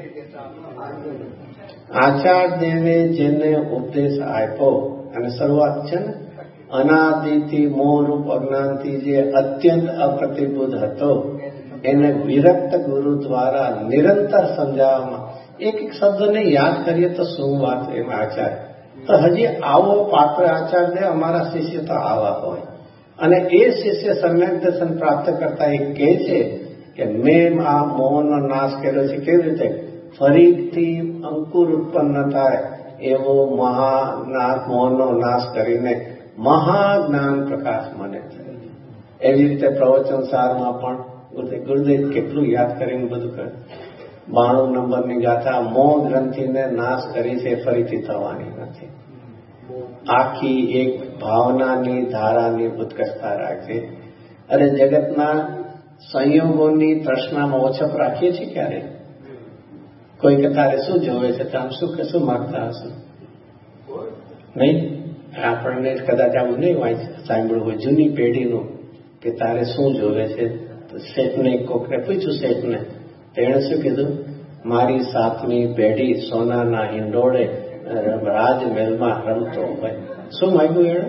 આચાર્યદેવે જેને ઉપદેશ આપ્યો, અને શરૂઆત છે ને, અનાદિથી મોહરૂપ અજ્ઞાનથી જે અત્યંત અપ્રતિબુદ્ધ હતો એને વિરક્ત ગુરુ દ્વારા નિરંતર સમજાવવામાં, એક એક શબ્દને યાદ કરીએ તો શું વાત એમ આચાર્ય. તો હજી આવો પાત્ર આચાર્ય અમારા શિષ્ય તો આવા હોય. અને એ શિષ્ય સમ્યક દર્શન પ્રાપ્ત કરતા એ કહે છે કે મેં આ મોહનો નાશ કર્યો છે. કેવી રીતે? ફરીથી અંકુર ઉત્પન્ન થાય એવો મોહનો નાશ કરીને મહાજ્ઞાન પ્રકાશ મને થયો. એવી રીતે પ્રવચન સારમાં પણ ગુરુદેવ કેટલું યાદ કરીને બધું કરે. 92 નંબરની ગાથા, મોહ ગ્રંથિને નાશ કરી છે, ફરીથી થવાની નથી. આખી એક ભાવનાની ધારાની ઉત્કર્ષતા રાખે. અને જગતના સંયોગોની તૃષ્ણામાં ઓછપ રાખીએ છીએ ક્યારે? કોઈ કે તારે શું જોવે છે, તો આમ શું માગતા હશે? નહીં, આપણને કદાચ આવું નહીં સાંભળ્યું હોય જૂની પેઢીનું કે તારે શું જોવે છે. તો શેઠને કોકને પૂછ્યું, શેઠને, તેણે શું કીધું? મારી 7મી પેઢી સોનાના હિંડોળે રાજમહેલમાં રમતો હોય. શું માંગ્યું એણે?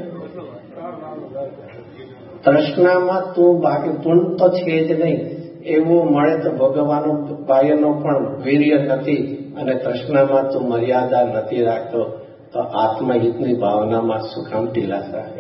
તૃષ્ણામાં તું બાકી પૂર્ણ તો છે જ નહીં. એવું મળે તો ભોગવવાનો બાહ્યનો પણ વીર્ય નથી, અને તૃષ્ણામાં તું મર્યાદા નથી રાખતો, તો આત્મહિતની ભાવનામાં સુખામ ઢીલાસ રાખે.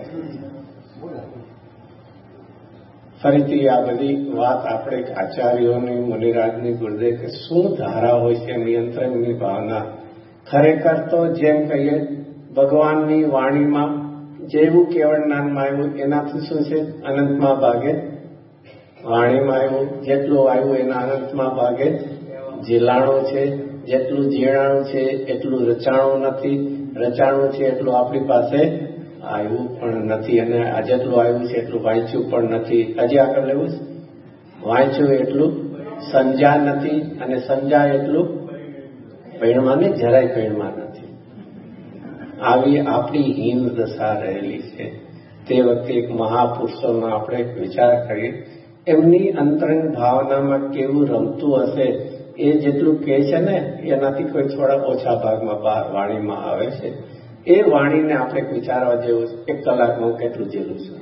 ફરીથી આ બધી વાત આપણે આચાર્યોની, મુનિરાજની, ગુરુદેવ કે શું ધારા હોય છે નિયંત્રણની ભાવના. ખરેખર તો જેમ કહીએ ભગવાનની વાણીમાં જેવું કેવળ જ્ઞાનમાં આવ્યું એનાથી શું છે? અનંતમાં ભાગે વાણીમાં આવ્યું, જેટલું આવ્યું એના અનંતમાં ભાગે ઝીલાણું છે. જેટલું ઝીણાણું છે એટલું રચાણું નથી, રચાણું છે એટલું આપણી પાસે આવ્યું પણ નથી, અને આ જેટલું આવ્યું છે એટલું વાંચ્યું પણ નથી. હજી આગળ લેવું છે, વાંચ્યું એટલું સમજ્યા નથી, અને સમજાય એટલું પરિણમાં નહીં, જરાય પરિણમાં નથી. આવી આપણી હીન દશા રહેલી છે. તે વખતે એક મહાપુરુષોનો આપણે વિચાર કરીએ, એમની અંતરંગ ભાવનામાં કેવું રમતું હશે. એ જેટલું કહે છે ને એનાથી કોઈ થોડા ઓછા ભાગમાં વાણીમાં આવે છે. એ વાણીને આપણે વિચારવા જેવું. 1 કલાકમાં કેટલું જેલું છે.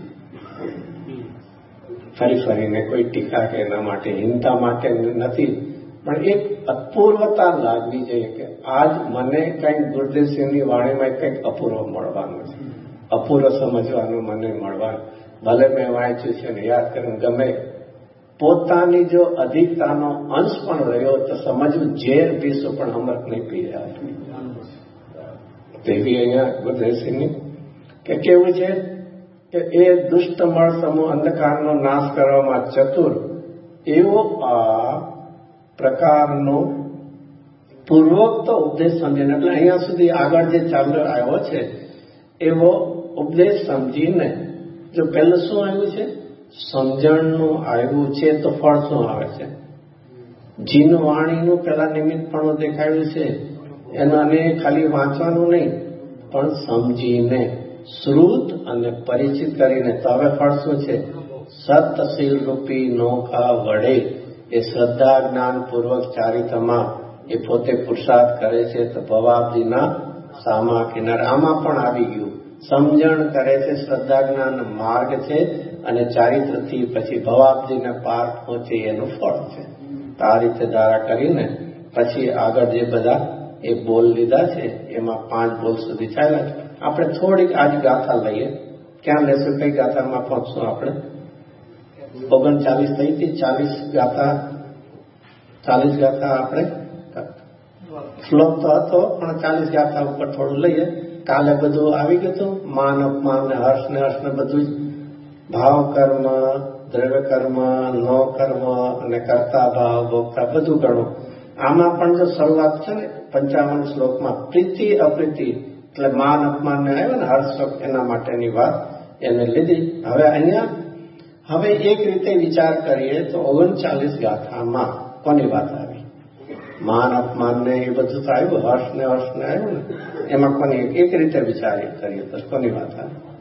ફરીને કોઈ ટીકા કે એના માટે હિંતા માટે નથી, પણ એક અપૂર્વતા લાગવી જોઈએ કે આજ મને કંઈક ગુરુદેવસિંહની વાણીમાં કંઈક અપૂર્વ મળવાનું છે, અપૂર્વ સમજવાનું મને મળવાનું. ભલે મેં વાંચ્યું છે ને યાદ કરીને ગમે, પોતાની જો અધિકતાનો અંશ પણ રહ્યો તો સમજવું ઝેર પીશું પણ અમૃત નહીં પી જાય. તેવી અહીંયા ગુરુદેવસિંહની કે કેવું છે કે એ દુષ્ટમળ સમૂહ અંધકારનો નાશ કરવામાં ચતુર એવો આ પ્રકારનો પૂર્વોક્ત ઉપદેશ સમજીને, એટલે અહીંયા સુધી આગળ જે ચાલ્યો આવ્યો છે એવો ઉપદેશ સમજીને, જો પહેલું શું આવ્યું છે? સમજણનું આવ્યું છે, તો ફળ શું આવે છે? જીન વાણીનું પેલા નિમિત્તપણું દેખાડ્યું છે. એનું અને ખાલી વાંચવાનું નહીં પણ સમજીને, શ્રુત અને પરિચિત કરીને. તો હવે ફળ શું છે? સતશીલ રૂપી નોખા વડે એ શ્રદ્ધા જ્ઞાન પૂર્વક ચારિત્રમાં એ પોતે પુરુષાર્થ કરે છે, તો ભવાબ્દીના સામા કિનારે આમાં પણ આવી ગયું. સમજણ કરે છે, શ્રદ્ધા જ્ઞાન માર્ગ છે, અને ચારિત્રથી પછી ભવાબ્દીને પાર પહોંચે એનું ફળ છે. તો આ રીતે ધારા કરીને પછી આગળ જે બધા એ બોલ લીધા છે એમાં 5 બોલ સુધી ચાલ્યા છે. આપણે થોડીક આજ ગાથા લઈએ. ક્યાં લેશું? કઈ ગાથામાં પહોંચશું આપણે? 39 થઈ હતી. 40 ગાથા આપણે શ્લોક તો હતો પણ 40 ગાથા ઉપર થોડું લઈએ. કાલે બધું આવી ગયું હતું, માન અપમાન ને હર્ષ ને બધું જ, ભાવ કર્મ, દ્રવ્ય કર્મ, નો કર્મ અને કર્તા ભાવ, ભોગતા, બધું ગણું. આમાં પણ જો શરૂઆત છે ને 55 શ્લોકમાં પ્રીતિ અપ્રીતિ એટલે માન અપમાન ને આવ્યો ને હર્ષ એના માટેની વાત એને લીધી. હવે અહીંયા હવે એક રીતે વિચાર કરીએ તો 39 ગાથામાં કોની વાત આવી? માન અપમાન ને એ બધું તો આવ્યું, હર્ષ ને આવ્યું ને, એમાં કોની એક રીતે વિચાર કરીએ તો કોની વાત આવી?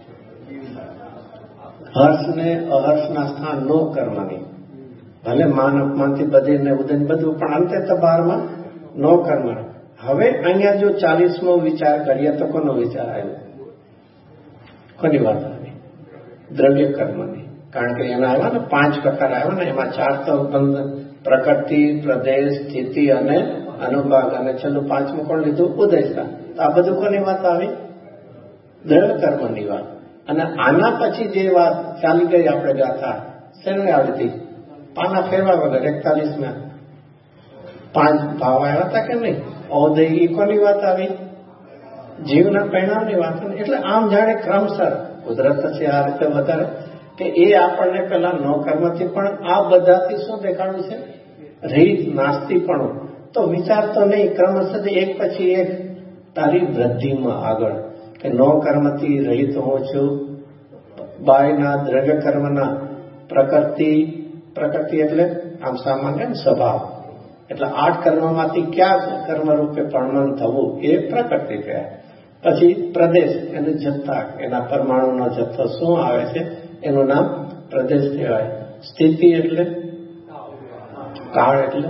હર્ષને અહર્ષના સ્થાન નો કર્મની. ભલે માન અપમાનથી બધીને ઉદયને બધું, પણ અંતે તો 12માં નો કર્મ. હવે અહીંયા જો 40મો વિચાર કરીએ તો કોનો વિચાર આવ્યો? કોની વાત આવી? દ્રવ્ય કર્મની. કારણ કે એના આવ્યા ને 5 પ્રકાર આવ્યા ને, એમાં 4 તો બંધ: પ્રકૃતિ, પ્રદેશ, સ્થિતિ અને અનુભાગ, અને છેલ્લું 5મું કોણ લીધું? ઉદયતા. તો આ બધું કોની વાત આવી? દ્રવ્ય કર્મની વાત. અને આના પછી જે વાત ચાલી ગઈ આપણે ગાથા શેને આવી હતી? પાના ફેરવા વગર 41માં 5 ભાવ આવ્યા હતા કે નહીં? ઔદય કોની વાત આવી? જીવના પરિણામની વાત. એટલે આમ જાણે ક્રમસર કુદરત છે આ રીતે વધારે કે એ આપણને પેલા નો કર્મથી પણ આ બધાથી શું દેખાડ્યું છે? રહિત, નાસ્તિકપણું. તો વિચાર તો નહીં, ક્રમશઃ એક પછી એક તારી વૃદ્ધિમાં આગળ કે નો કર્મથી રહિત હોઉં છું, બાયના દ્રવ્ય કર્મના પ્રકૃતિ એટલે આમ સામાન્ય સ્વભાવ, એટલે 8 કર્મમાંથી ક્યાં કર્મ રૂપે પરમાન થવું એ પ્રકૃતિ કહેવાય. પછી પ્રદેશ, એને જથ્થા, એના પરમાણુનો જથ્થો શું આવે છે એનું નામ પ્રદેશ કહેવાય. સ્થિતિ એટલે કાળ, એટલે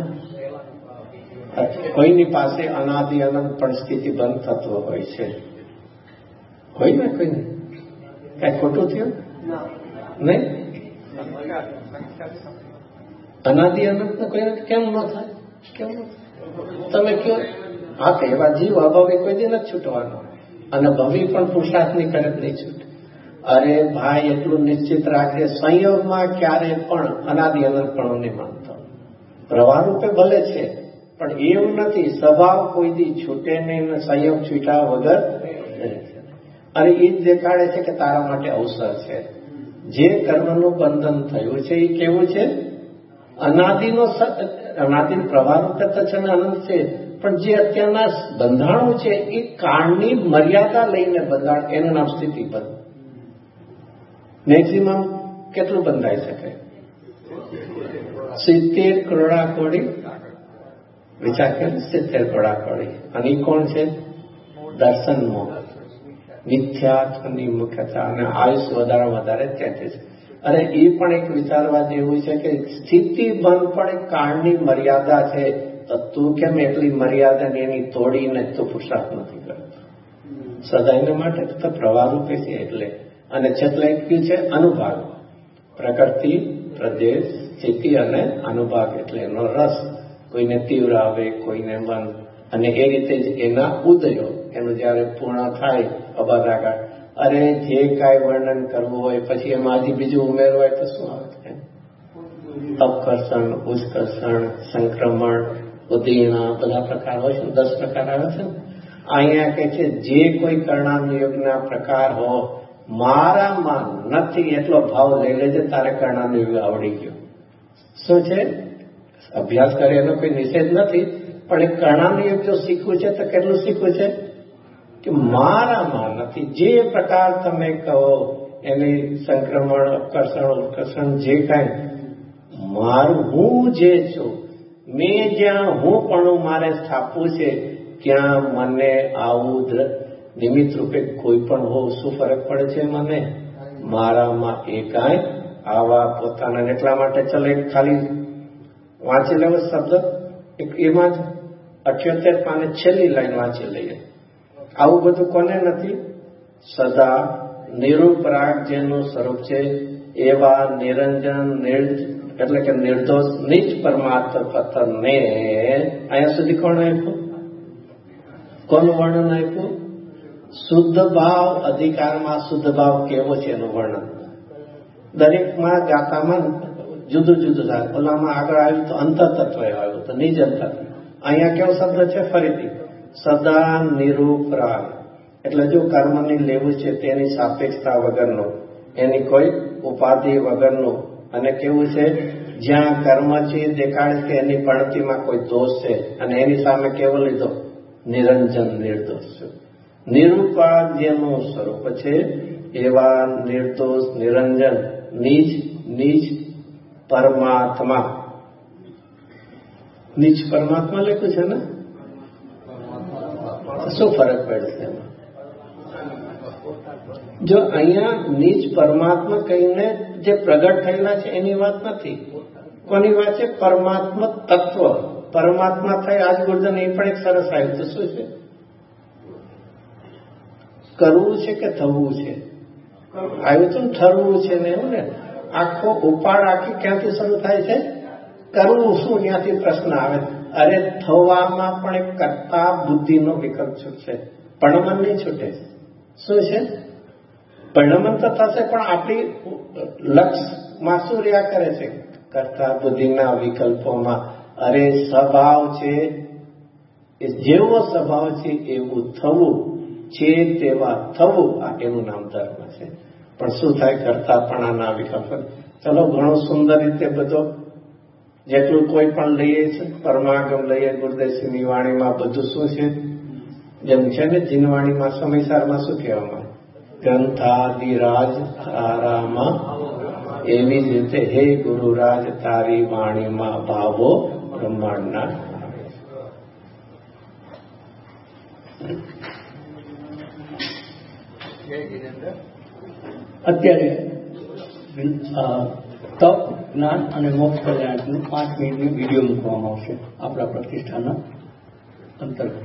કોઈની પાસે અનાદિ અનંત પણ સ્થિતિ બંધ થતો હોય છે. હોય ને કોઈને કઈ ખોટું થયું નહીં? અનાદિ અનંત કોઈને કેમ ન થાય? કેમ તમે કયો? હા, કે એવા જીવ અભાવી કોઈ દી નથી છૂટવાનો, અને ભવી પણ પુરુષાર્થ ની કરે નહીં છૂટે. અરે ભાઈ, એટલું નિશ્ચિત રાખે, સંયોગમાં ક્યારે પણ અનાદિ અનંત પણ નહીં માનતો. પ્રવાહ રૂપે ભલે છે પણ એવું નથી, સ્વભાવ કોઈ દી છૂટે નહીં, સંયોગ છૂટ્યા વગર. અને એ જ દેખાડે છે કે તારા માટે અવસર છે. જે કર્મનું બંધન થયું છે એ કેવું છે? અનાદિનો પ્રવાહ રૂપે તો છે ને અનંત છે, પણ જે અત્યારના બંધાણું છે એ કાળની મર્યાદા લઈને બંધાણ, એનું નામ સ્થિતિ બંધ. મેક્સિમમ કેટલું બંધાઈ શકે? 70 કરોડા કોડી. વિચાર કરે, 70 કરોડા કોડી. અને એ કોણ છે? દર્શનમાં મિથ્યાત્વની મુખ્યતા, અને આયુષ વધારે તેથી છે. અને એ પણ એક વિચારવા જેવું છે કે સ્થિતિ બંધ પણ એક કાળની મર્યાદા છે. તો તું કેમ એટલી મર્યાદાને એની તોડીને તું પુરુષાર્થ નથી કરતો? સદાયને માટે તો પ્રવાહ રૂપે છે. એટલે અને છેલ્લે કયું છે? અનુભાગ. પ્રકૃતિ, પ્રદેશ, સ્થિતિ અને અનુભાગ, એટલે એનો રસ. કોઈને તીવ્ર આવે, કોઈને મન, અને એ રીતે જ એના ઉદયો. એનું જયારે પૂર્ણ થાય અબારાગા, અરે જે કાંઈ વર્ણન કરવું હોય પછી એમાં હજી બીજું ઉમેરવું હોય તો શું આવે? અપકર્ષણ, ઉત્કર્ષણ, સંક્રમણ, ઉદીર્ણા, બધા પ્રકાર હોય છે. 10 પ્રકાર આવે છે ને. અહીંયા કે છે જે કોઈ કર્ણામ યોગના પ્રકાર હો, મારામાં નથી એટલો ભાવ લઈ લેજે, તારે કર્ણામ યોગ આવડી ગયો. શું છે? અભ્યાસ કરે એનો કોઈ નિષેધ નથી, પણ એ કર્ણામ યોગ જો શીખવું છે તો કેટલું શીખવું છે કે મારામાં નથી. જે પ્રકાર તમે કહો એની સંક્રમણ, અપકર્ષણ, ઉત્કર્ષણ, જે કાંઈ મારું હું જે છું, મેં જ્યાં હું પણ મારે સ્થાપવું છે ત્યાં મને આવું નિમિત્ત રૂપે કોઈ પણ હોવ, શું ફરક પડે છે મને? મારામાં એ કાંઈ આવા પોતાના. એટલા માટે ચલો એક ખાલી વાંચી લેવો શબ્દ, એમાં જ 78 પાને છેલ્લી લાઈન વાંચી લઈએ. આવું બધું કોને નથી? સદા નિરૂપરાગ જેનું સ્વરૂપ છે એવા નિરંજન, એટલે કે નિર્દોષ નિજ પરમાત્મા પતને. અહીંયા સુધી કોણ આપ્યું? કોનું વર્ણન આપ્યું? શુદ્ધ ભાવ અધિકારમાં શુદ્ધ ભાવ કેવો છે એનું વર્ણન. દરેકમાં ગાથામાં જુદું જુદું થાય. ઓલામાં આગળ આવ્યું તો અંતરતત્વ આવ્યું, તો નિજ અંતર. અહીંયા કેવો શબ્દ છે? ફરીથી સદા નિરૂપરાગ, એટલે જો કર્મની લેવું છે તેની સાપેક્ષતા વગરનું, એની કોઈ ઉપાધિ વગરનું. અને કેવું છે? જ્યાં કર્મ છે દેખાડે કે એની પણતીમાં કોઈ દોષ છે, અને એની સામે કેવો લીધો? નિરંજન, નિર્દોષ છે. નિરૂપરાગ જેનું સ્વરૂપ છે એવા નિર્દોષ, નિરંજન, નિજ પરમાત્મા. નિજ પરમાત્મા લખ્યું છે ને? શું ફરક પડશે એમાં? જો અહીંયા નીચ પરમાત્મા કહીને જે પ્રગટ થયેલા છે એની વાત નથી. કોની વાત છે? પરમાત્મા તત્વ. પરમાત્મા થાય આજ ગુરુજન એ પણ એક સરસ આવ્યું. તો શું છે? કરવું છે કે થવું છે? આવ્યું તો ઠરવું છે ને એવું ને. આખો ઉપાડ આખી ક્યાંથી શરૂ થાય છે? કરવું શું? ત્યાંથી પ્રશ્ન આવે. અરે થવામાં પણ એક કર્તા બુદ્ધિનો વિકલ્પ છૂટશે, પરિણમન નહીં છૂટે. શું છે? પરિણમન તો થશે પણ આપણી લક્ષ્યમાં શું રહ્યા કરે છે? કર્તા બુદ્ધિના વિકલ્પોમાં. અરે સ્વભાવ છે, જેવો સ્વભાવ છે એવું થવું, છે તેવા થવું, આ એનું નામ ધર્મ છે. પણ શું થાય? કર્તાપણાના વિકલ્પ. ચલો ઘણો સુંદર રીતે બધો જેટલું કોઈ પણ લઈએ છે, પરમાગમ લઈએ, ગુરુદેવસિંહની વાણીમાં બધું શું છે? જેમ છે ને જીનવાણીમાં સમયસારમાં શું કહેવામાં? ગ્રંથાદિરાજ આરામાં. એવી જ રીતે હે ગુરુરાજ તારી વાણીમાં ભાવો બ્રહ્માંડના. અત્યારે તપ, જ્ઞાન અને મોક્ષ કલ્યાણનું 5 મિનિટની વિડીયો મૂકવામાં આવશે આપણા પ્રતિષ્ઠાના અંતર્ગત.